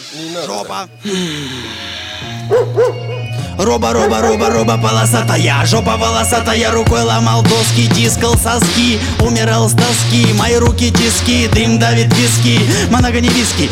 Жопа. Роба полосатая, жопа волосатая, рукой ломал доски, тискал соски, умирал с тоски, мои руки тиски, дым давит виски, много не виски,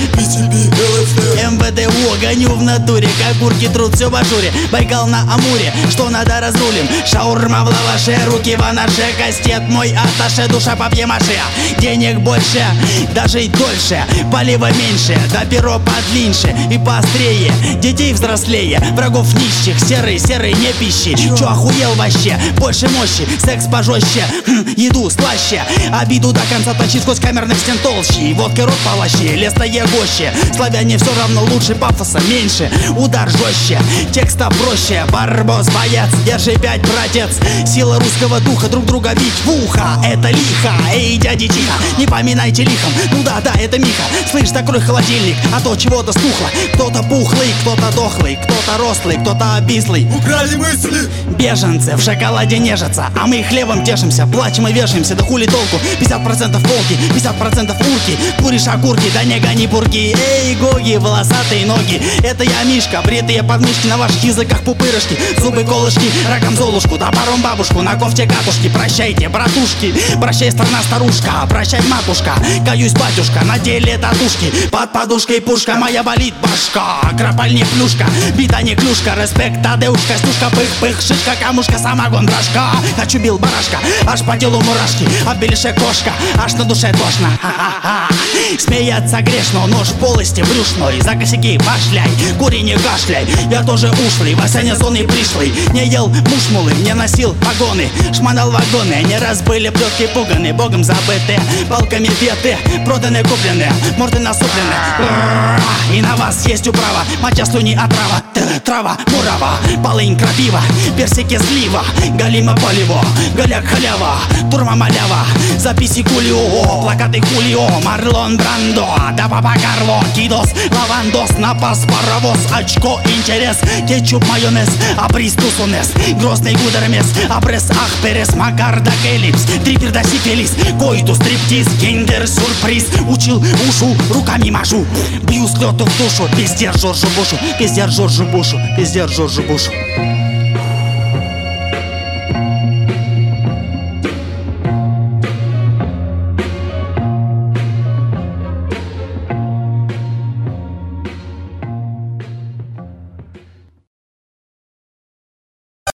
МВДУ, гоню в натуре, как курки трут, все в ажуре, Байкал на Амуре, что надо разрулим, шаурма в лаваше, руки в анаше, кастет мой атташе, душа папье-маше, денег больше, даже и дольше, полива меньше, да перо подлиннее и поострее, детей взрослее, врагов нищих, серый, не пищи. Чё охуел вообще? Больше мощи, секс пожестче, еду слаще, обиду до конца точить сквозь камерных стен толще, водкой рот полаще, лесное гоще. Славяне все равно лучше, пафоса меньше, удар жестче, текста проще. Барбос, боец, держи 5, братец. Сила русского духа, друг друга бить в ухо, это лихо. Эй, дяди, тихо, не поминайте лихом. Ну да, это Миха. Слышь, закрой холодильник, а то чего-то стухло. Кто-то пухлый, кто-то дохлый, кто-то рослый, кто-то обислый. Украли мысли! Беженцы в шоколаде нежатся, а мы хлебом тешимся, плачем и вешаемся, да хули толку? 50% волки, 50% урки, куришь окурки, да не гони бурги. Эй, гоги, волосатые ноги, это я Мишка, бритые подмышки, на ваших языках пупырышки, зубы колышки, раком золушку, да паром бабушку, на кофте катушки. Прощайте, братушки, прощай, страна старушка, прощай, матушка, каюсь, батюшка, на деле татушки, под подушкой пушка, моя болит башка, кропаль не плюшка, бита не клюшка, респект, тадеушка, стушка, пых-пых, шишка, камушка, самогон, дрожка. Хочу бил барашка, аж по телу мурашки, а в белише кошка, аж на душе тошно. Ха-ха-ха. Смеяться грешно, нож в полости брюшной, за косяки башляй, кури не кашляй. Я тоже ушлый, Васяня зоны пришлый, не ел мушмулы, не носил погоны, шмонал вагоны, не раз были плетки пуганы, богом забытые, палками веты, проданные, купленные, морды насупленные. И на вас есть управа, моча слюни отрава, трава, мурава, полынь, крапива, персики, слива, галима полево, голяк халява, турма малява, записи кулио, плакаты хулио, Марлон Брандо, да папа Карло, кидос, лавандос, напас, паровоз, очко, интерес, кетчуп, майонез, абрис, тусунес, грозный гудермес, абрес, ах, перес, макарда, эллипс, трипер, да сифилис, койду, стриптиз, киндер, сюрприз, учил ушу, руками машу, бью с лету в душу, пиздец Джорджу Бушу, пиздец Джорджу Бушу, пиздец Джорджу Бушу.